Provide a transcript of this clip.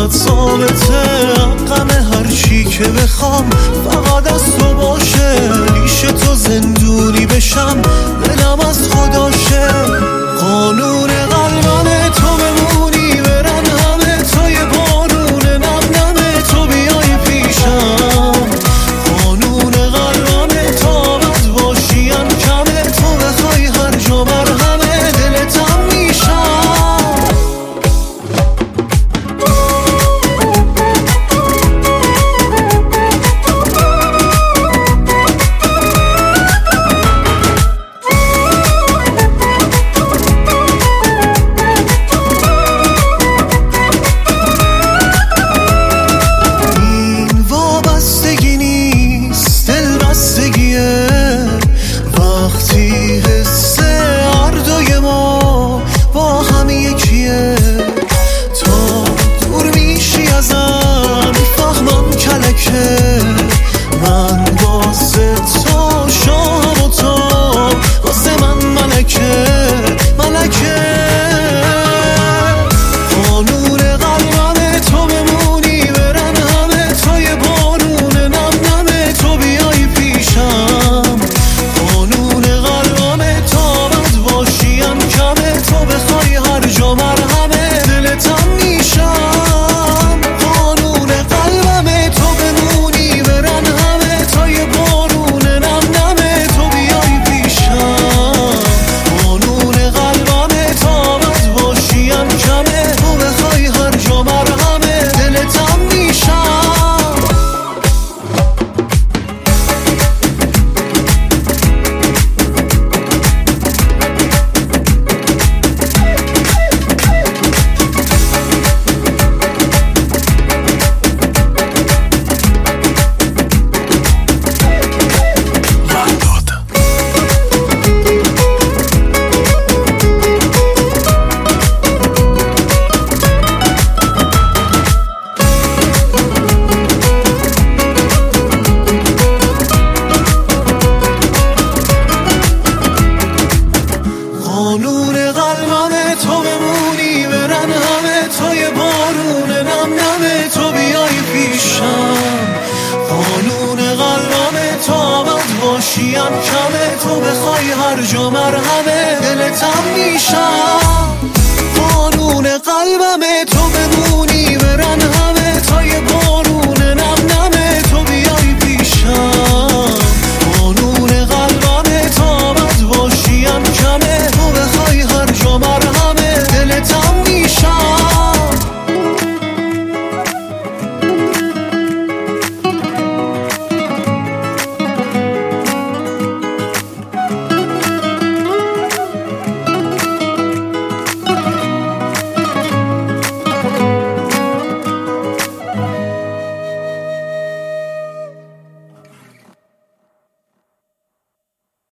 فقط ثابته، غم هر چی که بخوام فقط از تو باشه. پیش تو زندونی بشم دلم از خداشه. قانون قلبم تو بمونی برن همه، تا یه بارون نم نمه تو بیای پیشم. قانون قلبم تا بد باشیم کمه، تو بخوای هر جا مرهمه دلتم میشم. وقتی حس هر دوی ما با هم یکیه، تا دور میشی ازم میفهمم کلکه. من واسه تو شاهم و تو واسه من ملکه ملکه. قانون قلبم تو بمونی برن همه، تا یه بارون نم نمه تو بیای پیشم. تو بخوای هر جا مرهمه دلتم میشم. قانون قلبم تو بمونی برن همه، تا یه بارون نم نمه تو بیای پیشم. قانون قلبم تا بد باشیم کمه، تو بخوای هر جا مرهمه دلتم میشم. قانون قلبم تو بمونی برن همه، تا یه بارون نم نمه تو بیای پیشم. قانون قلبم تا بد باشیم کمه، تو بخوای هر جا مرهمه دلتم میشم. قانون قلبم تو